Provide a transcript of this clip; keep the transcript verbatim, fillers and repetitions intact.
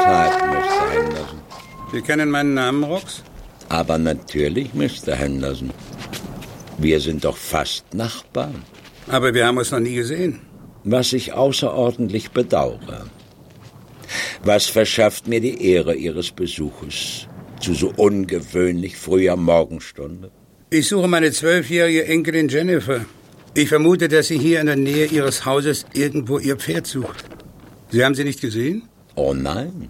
Tat, Mister Henderson. Sie kennen meinen Namen, Rox? Aber natürlich, Mister Henderson. Wir sind doch fast Nachbarn. Aber wir haben uns noch nie gesehen. Was ich außerordentlich bedauere. Was verschafft mir die Ehre Ihres Besuches zu so ungewöhnlich früher Morgenstunde? Ich suche meine zwölfjährige Enkelin Jennifer. Ich vermute, dass sie hier in der Nähe Ihres Hauses irgendwo ihr Pferd sucht. Sie haben sie nicht gesehen? Oh nein,